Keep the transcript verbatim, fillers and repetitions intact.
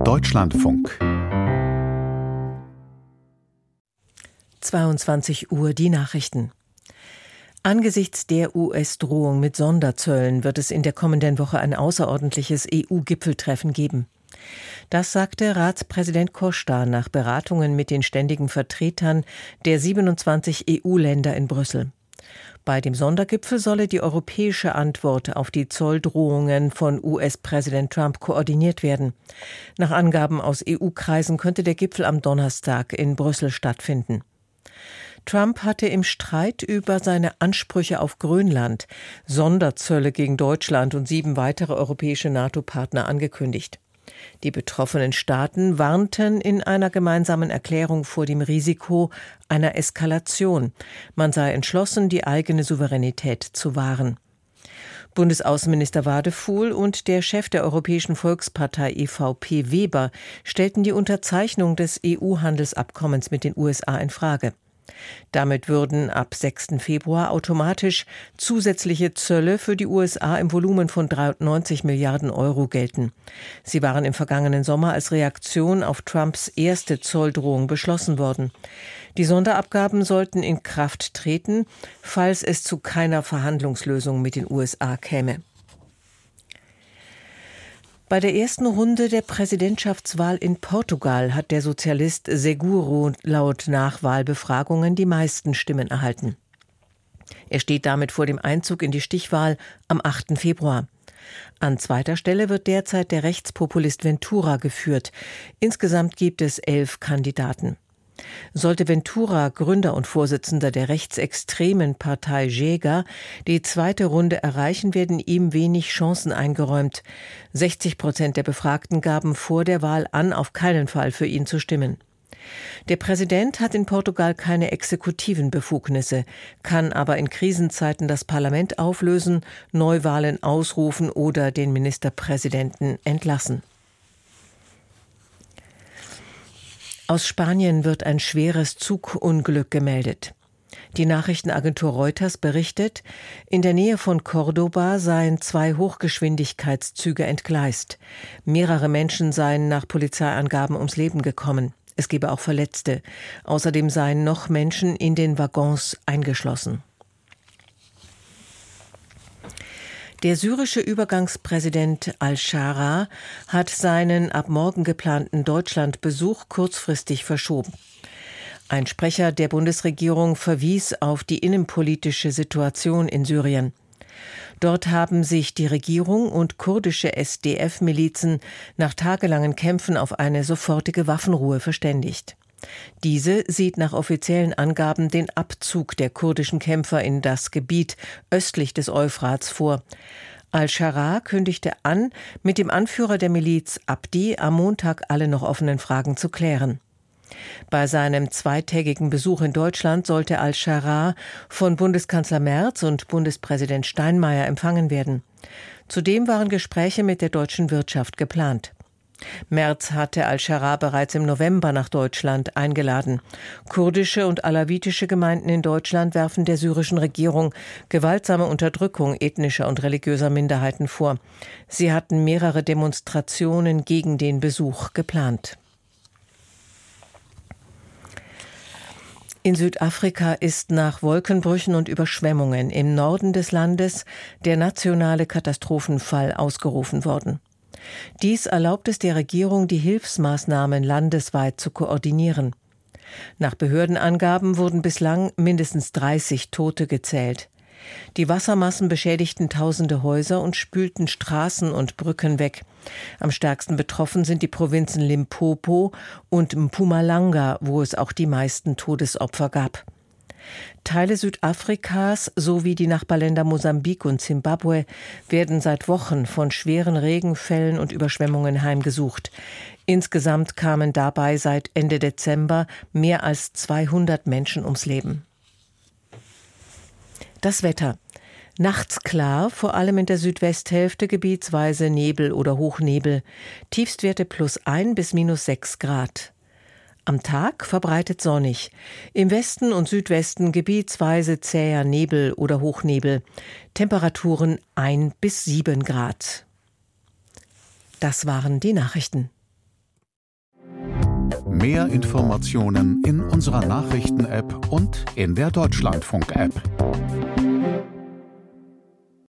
Deutschlandfunk. zweiundzwanzig Uhr die Nachrichten. Angesichts der U S-Drohung mit Sonderzöllen wird es in der kommenden Woche ein außerordentliches E U-Gipfeltreffen geben. Das sagte Ratspräsident Costa nach Beratungen mit den ständigen Vertretern der siebenundzwanzig E U-Länder in Brüssel. Bei dem Sondergipfel solle die europäische Antwort auf die Zolldrohungen von U S-Präsident Trump koordiniert werden. Nach Angaben aus E U-Kreisen könnte der Gipfel am Donnerstag in Brüssel stattfinden. Trump hatte im Streit über seine Ansprüche auf Grönland Sonderzölle gegen Deutschland und sieben weitere europäische NATO-Partner angekündigt. Die betroffenen Staaten warnten in einer gemeinsamen Erklärung vor dem Risiko einer Eskalation. Man sei entschlossen, die eigene Souveränität zu wahren. Bundesaußenminister Wadefuhl und der Chef der Europäischen Volkspartei E V P Weber stellten die Unterzeichnung des E U-Handelsabkommens mit den U S A in Frage. Damit würden ab sechsten Februar automatisch zusätzliche Zölle für die U S A im Volumen von dreiundneunzig Milliarden Euro gelten. Sie waren im vergangenen Sommer als Reaktion auf Trumps erste Zolldrohung beschlossen worden. Die Sonderabgaben sollten in Kraft treten, falls es zu keiner Verhandlungslösung mit den U S A käme. Bei der ersten Runde der Präsidentschaftswahl in Portugal hat der Sozialist Seguro laut Nachwahlbefragungen die meisten Stimmen erhalten. Er steht damit vor dem Einzug in die Stichwahl am achten Februar. An zweiter Stelle wird derzeit der Rechtspopulist Ventura geführt. Insgesamt gibt es elf Kandidaten. Sollte Ventura, Gründer und Vorsitzender der rechtsextremen Partei Chega, die zweite Runde erreichen, werden ihm wenig Chancen eingeräumt. sechzig Prozent der Befragten gaben vor der Wahl an, auf keinen Fall für ihn zu stimmen. Der Präsident hat in Portugal keine exekutiven Befugnisse, kann aber in Krisenzeiten das Parlament auflösen, Neuwahlen ausrufen oder den Ministerpräsidenten entlassen. Aus Spanien wird ein schweres Zugunglück gemeldet. Die Nachrichtenagentur Reuters berichtet, in der Nähe von Córdoba seien zwei Hochgeschwindigkeitszüge entgleist. Mehrere Menschen seien nach Polizeiangaben ums Leben gekommen. Es gebe auch Verletzte. Außerdem seien noch Menschen in den Waggons eingeschlossen. Der syrische Übergangspräsident al-Shara hat seinen ab morgen geplanten Deutschlandbesuch kurzfristig verschoben. Ein Sprecher der Bundesregierung verwies auf die innenpolitische Situation in Syrien. Dort haben sich die Regierung und kurdische S D F-Milizen nach tagelangen Kämpfen auf eine sofortige Waffenruhe verständigt. Diese sieht nach offiziellen Angaben den Abzug der kurdischen Kämpfer in das Gebiet östlich des Euphrats vor. Al-Shara kündigte an, mit dem Anführer der Miliz Abdi am Montag alle noch offenen Fragen zu klären. Bei seinem zweitägigen Besuch in Deutschland sollte Al-Shara von Bundeskanzler Merz und Bundespräsident Steinmeier empfangen werden. Zudem waren Gespräche mit der deutschen Wirtschaft geplant. Merz hatte Al-Shara bereits im November nach Deutschland eingeladen. Kurdische und alawitische Gemeinden in Deutschland werfen der syrischen Regierung gewaltsame Unterdrückung ethnischer und religiöser Minderheiten vor. Sie hatten mehrere Demonstrationen gegen den Besuch geplant. In Südafrika ist nach Wolkenbrüchen und Überschwemmungen im Norden des Landes der nationale Katastrophenfall ausgerufen worden. Dies erlaubt es der Regierung, die Hilfsmaßnahmen landesweit zu koordinieren. Nach Behördenangaben wurden bislang mindestens dreißig Tote gezählt. Die Wassermassen beschädigten tausende Häuser und spülten Straßen und Brücken weg. Am stärksten betroffen sind die Provinzen Limpopo und Mpumalanga, wo es auch die meisten Todesopfer gab. Teile Südafrikas sowie die Nachbarländer Mosambik und Zimbabwe werden seit Wochen von schweren Regenfällen und Überschwemmungen heimgesucht. Insgesamt kamen dabei seit Ende Dezember mehr als zweihundert Menschen ums Leben. Das Wetter. Nachts klar, vor allem in der Südwesthälfte gebietsweise Nebel oder Hochnebel. Tiefstwerte plus ein bis minus sechs Grad. Am Tag verbreitet sonnig. Im Westen und Südwesten gebietsweise zäher Nebel oder Hochnebel. Temperaturen ein bis sieben Grad. Das waren die Nachrichten. Mehr Informationen in unserer Nachrichten-App und in der Deutschlandfunk-App.